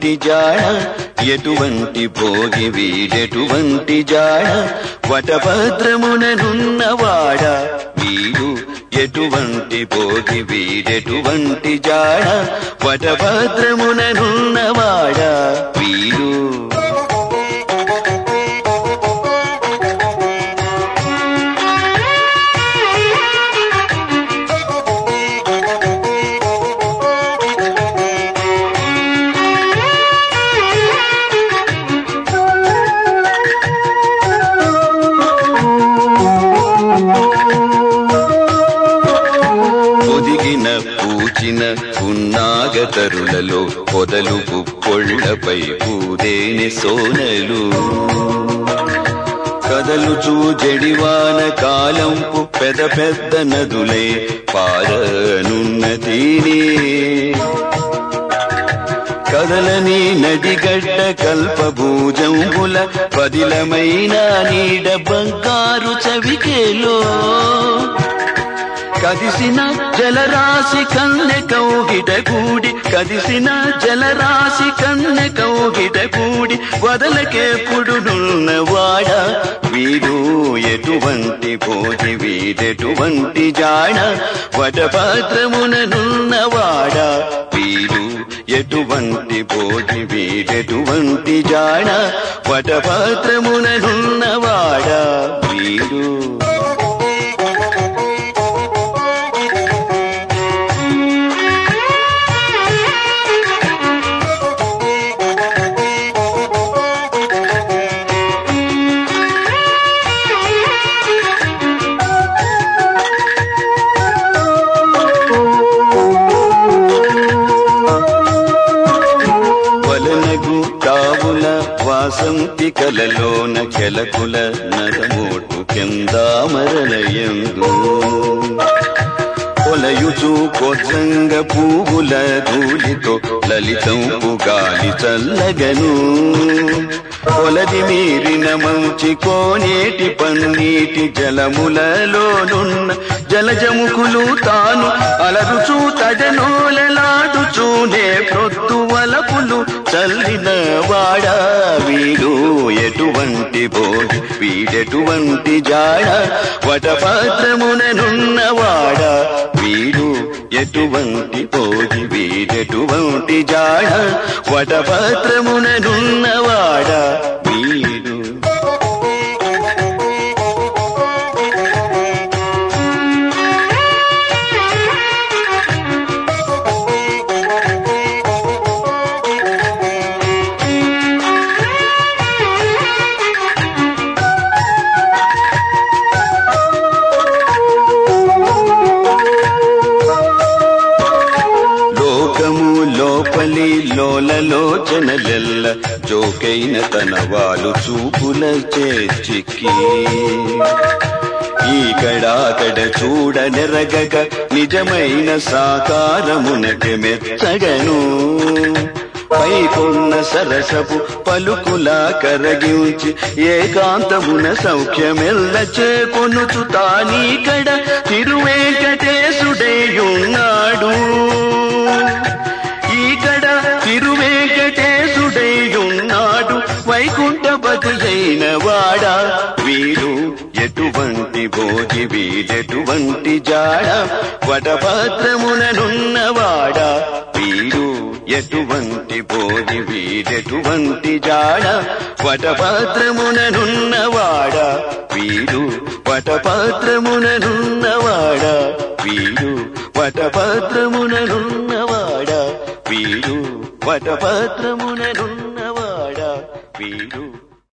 ఎటువంటి జాడ ఎటువంటి భోగి వీడెటువంటి జాడ వటభద్రముననున్నవాడ వీడు ఎటువంటి భోగి వీడెటువంటి జాడ వటభద్రముననున్నవాడ వీడు పూచిన పున్నాగతరులలో పొదలు పుప్పొళ్లపై పూదేని సోనలు కదలుచూ జడివాన కాలంపు పెద్ద పెద్ద నదులై పారనున్నతిని కదలని నడిగడ్డ కల్పభూజంబుల పదిలమైన నీడ బంగారు చవికేలో కదిసిన జలరాశి కన్నె కౌగిట కూడి కదిసిన జలరాశి కన్నె కౌగిట కూడి వదలకెప్పుడునున్నవాడ వీడు ఎటువంటి భోగి వీడెటువంటి జాడ వటభద్రముననున్నవాడ వీడు ఎటువంటి భోగి వీడెటువంటి జాడ వటభద్రముననున్నవాడ వీడు వాసంతి కలలోన కెలకుల నరమోటు కిందామరలయందు కొలయుచు కొద్దంగ పువ్వుల ధూళితో లలితంపు గాలి చల్లగను కొలది మీరిన మంచి కోనేటి పన్నీటి జలములలోనున్న జలజముకులు తాను అలరుచూ తడనోలలాడుచూనే ప్రొద్దు వలపులు చల్లిన వాడ వీడు ఎటువంటి భోగి వీడెటువంటి జాడ వటభద్రముననున్నవాడ వీడు ఎటువంటి భోగి వీడెటువంటి జాడ వటభద్రముననున్నవాడ వీడు లోపలి లోలలోచనలెల్ల జోకైన తన వాలు చూపుల చేర్చికి ఈకడాకడ చూడనెరగక నిజమైన సాకారమునకి మెచ్చగను పైకొన్న సరసపు పలుకులా కరగించి ఏకాంతమున సౌఖ్యమెల్ల చేకొనుచు తానీకడ తిరువేంకటేశుడేయున్నాడు ఈకడ తిరువేంకటేశుడేయున్నాడు వైకుంఠపతి అయిన వాడ వీడు ఎటువంటి భోగి వీడెటువంటి జాడ వటభద్రముననున్నవాడ వీడు ఎటువంటి భోగి వీడెటువంటి జాడ వటభద్రముననున్నవాడ వీడు వటభద్రముననున్నవాడ వీడు వటభద్రముననున్నవాడ వీడు వటభద్రముననున్నవాడ వీడు